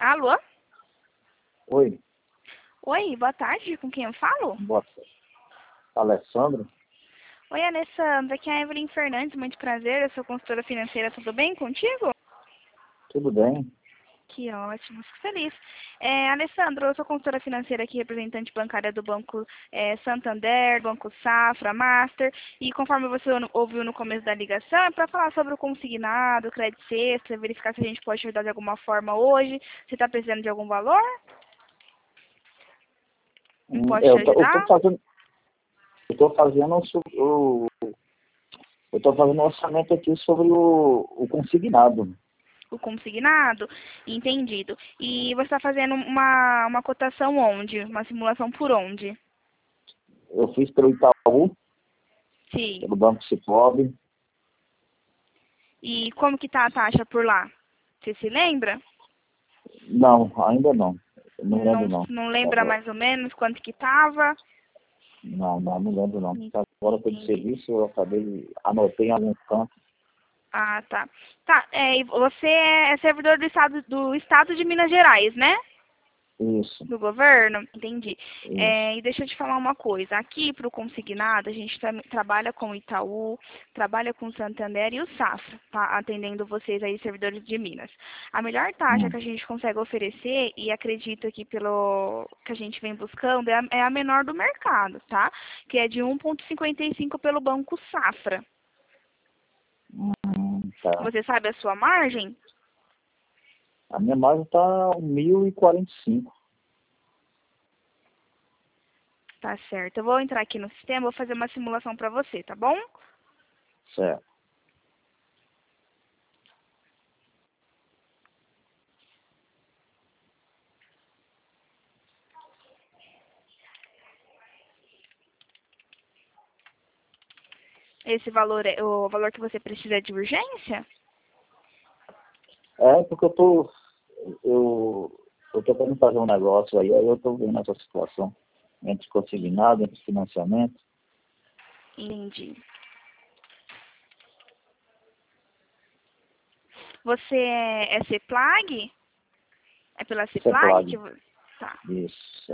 Alô? Oi, Oi, boa tarde. Com quem eu falo? boa tarde. Alessandro? Oi, Alessandra. Aqui é a Evelyn Fernandes. Muito prazer. Eu sou consultora financeira. Tudo bem contigo? Tudo bem? Que ótimo. Fico feliz. Alessandro, eu sou consultora financeira aqui, representante bancária do Banco Santander, Banco Safra, Master. E conforme você ouviu no começo da ligação, é para falar sobre o consignado, o crédito sexta, verificar se a gente pode te ajudar de alguma forma hoje. Você está precisando de algum valor? Não posso te Eu tô ajudar? fazendo, eu tô fazendo eu tô fazendo um orçamento aqui sobre o consignado. O consignado? Entendido. E você está fazendo uma cotação onde? Uma simulação por onde? Eu fiz pelo Itaú, Sim. pelo Banco Cicobi. E como que tá a taxa por lá? Você se lembra? Não, ainda não. Eu não lembro Não, não. não lembra Agora. mais ou menos quanto que tava? Não lembro não. Agora que eu de Entendi. serviço, eu anotei em algum canto. Ah, tá. Tá, e você é servidor do estado de Minas Gerais, né? Isso, Do governo? Entendi. isso. E deixa eu te falar uma coisa. Aqui para o consignado, a gente trabalha com o Itaú, trabalha com o Santander e o Safra, tá? Atendendo vocês aí, servidores de Minas. A melhor taxa que Hum, a gente consegue oferecer, e acredito que pelo que a gente vem buscando, é a menor do mercado, tá? Que é de 1,55 pelo Banco Safra. tá. Você sabe a sua margem? A minha margem tá 1.045. Tá certo. Eu vou entrar aqui no sistema, vou fazer uma simulação para você, tá bom? Certo. Esse valor é o valor que você precisa é de urgência? Porque eu tô querendo fazer um negócio aí eu tô vendo essa situação entre consignado, entre financiamento. Entendi. Você é CEPLAG? É pela CEPLAG CEPLAG. que você... Tá. Isso.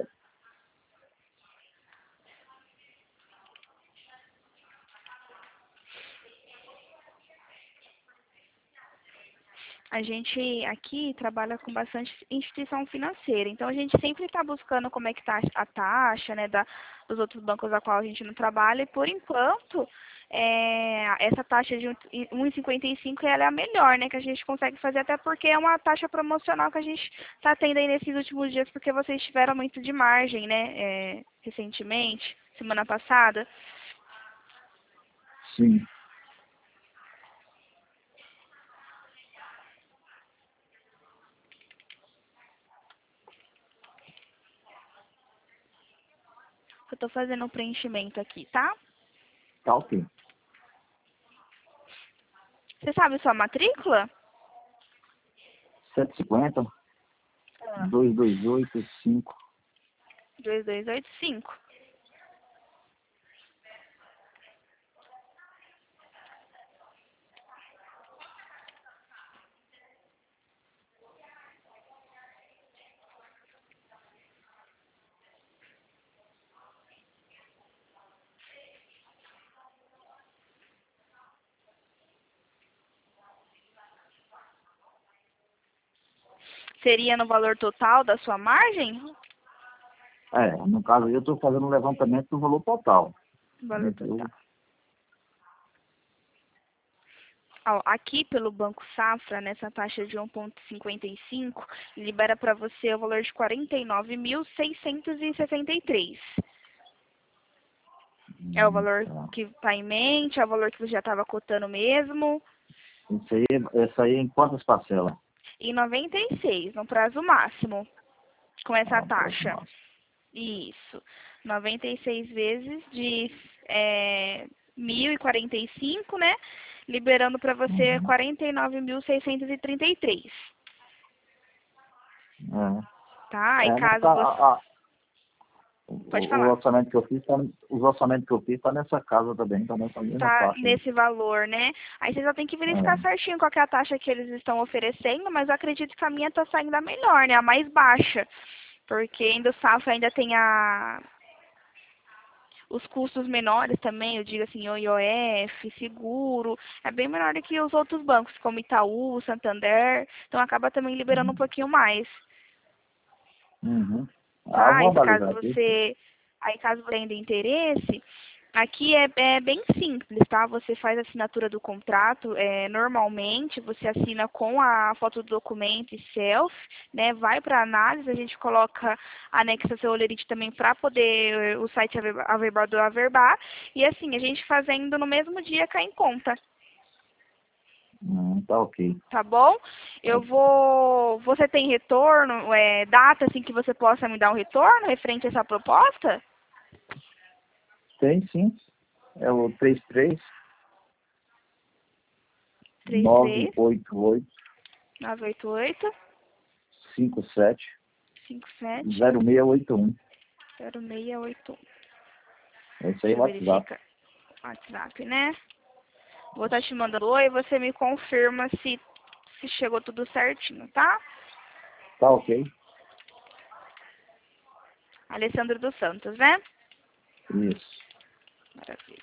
A gente aqui trabalha com bastante instituição financeira, então a gente sempre está buscando como é que está a taxa, né, dos outros bancos a qual a gente não trabalha, e por enquanto, essa taxa de 1,55 ela é a melhor, né, que a gente consegue fazer, até porque é uma taxa promocional que a gente está tendo aí nesses últimos dias, porque vocês tiveram muito de margem, né, recentemente, semana passada. Sim. Eu estou fazendo um preenchimento aqui, tá? Tá ok. Você sabe sua matrícula? 150, Ah. 2285. 2285. Seria no valor total da sua margem? No caso aí eu tô fazendo um levantamento do valor total. Valor total. Eu, Ó, aqui pelo Banco Safra, nessa taxa de 1,55, libera para você o valor de 49.663. É o valor tá. que está em mente, é o valor que você já estava cotando mesmo. Essa aí em quantas parcelas? E 96, no prazo máximo, com essa taxa. Próximo. Isso. 96 vezes de 1.045, né? Liberando para você Uhum. 49.633. Tá? É, E é, não caso tá, você... Pode O falar. orçamento que eu fiz, os orçamentos que eu fiz tá nessa casa também, tá nessa mesma Tá faixa. nesse valor, né? Aí você só tem que verificar É. certinho qual que é a taxa que eles estão oferecendo, mas eu acredito que a minha tá saindo a melhor, né? A mais baixa. Porque ainda o Safra ainda tem os custos menores também, eu digo assim, o IOF, seguro, é bem menor do que os outros bancos, como Itaú, Santander, então acaba também liberando um Uhum. pouquinho mais, Uhum. Ah, tá? vou E se caso analisar aqui. você, aí caso você tenha interesse, aqui é bem simples, tá? Você faz a assinatura do contrato, normalmente você assina com a foto do documento e self, né? Vai para análise, a gente coloca, anexa seu olerite também para poder o site averbar do averbar, e assim, a gente fazendo no mesmo dia cai em conta, Tá ok. tá bom? Tá. Eu vou, você tem retorno, data assim que você possa me dar um retorno referente a essa proposta? Tem sim. É o 33 33 988 988 57 57 0681. 0681. Esse aí é Deixa o eu WhatsApp. verificar. WhatsApp, né? Vou estar te mandando oi e você me confirma se chegou tudo certinho, tá? Tá ok? Alessandro dos Santos, né? Isso. Maravilha.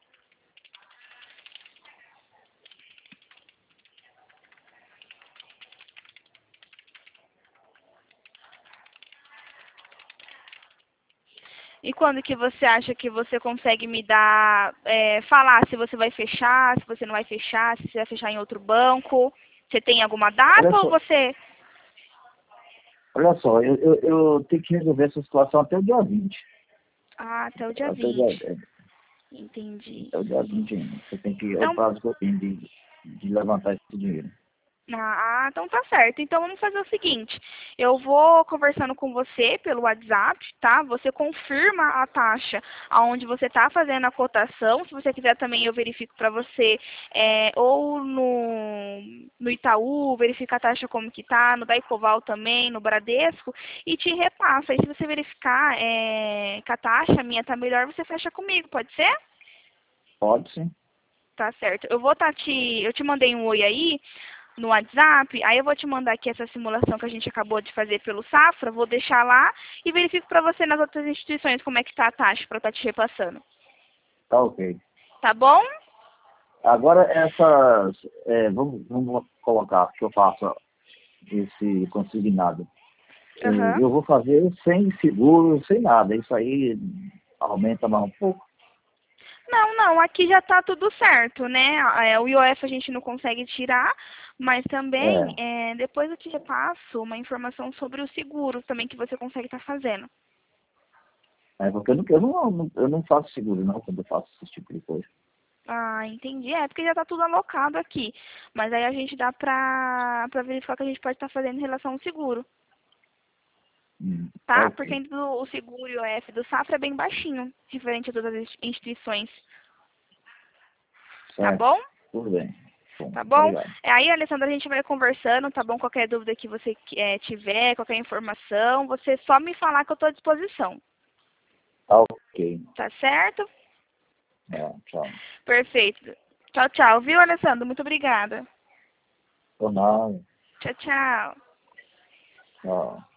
E quando que você acha que você consegue me dar, falar se você vai fechar, se você não vai fechar, se você vai fechar em outro banco? Você tem alguma Olha data ou só, você... olha só, eu tenho que resolver essa situação até o dia 20. Ah, até o dia Até o dia, 20. Entendi. até o dia 20 ainda. Você tem que, é o Então, prazo que eu tenho de levantar esse dinheiro. então tá certo. Então vamos fazer o seguinte, eu vou conversando com você pelo WhatsApp, tá? Você confirma a taxa aonde você está fazendo a cotação. Se você quiser também eu verifico para você, ou no Itaú, verifica a taxa como que tá, no Daicoval também, no Bradesco, e te repasso. Aí se você verificar que a taxa minha tá melhor, você fecha comigo, pode ser? Pode sim. Tá certo. Eu te mandei um oi aí no WhatsApp, aí eu vou te mandar aqui essa simulação que a gente acabou de fazer pelo Safra, vou deixar lá e verifico para você nas outras instituições como é que tá a taxa para estar te repassando. Tá ok. Tá bom? Agora essas, vamos colocar que eu faça esse consignado. Aham. Eu vou fazer sem seguro, sem nada. Isso aí aumenta mais um pouco. Não, não, aqui já tá tudo certo, né? O IOF a gente não consegue tirar, mas também É, depois eu te repasso uma informação sobre o seguro também que você consegue estar fazendo. porque eu não faço seguro não quando eu faço esse tipo de coisa. Ah, entendi. É, porque já tá tudo alocado aqui. Mas aí a gente dá pra verificar o que a gente pode estar fazendo em relação ao seguro. Tá Tá? Porque ok. ainda o seguro e o IOF do Safra é bem baixinho, referente a todas as instituições. Tá Certo. bom? Tudo bem. Bom, Tá bom? obrigado. Aí, Alessandra, a gente vai conversando, tá bom? Qualquer dúvida que você tiver, qualquer informação, você só me falar que eu tô à disposição. Tá ok. Tá certo? Tchau. Perfeito. Tchau, tchau. Viu, Alessandra? Muito obrigada. Por nada. Tchau, tchau. Tchau.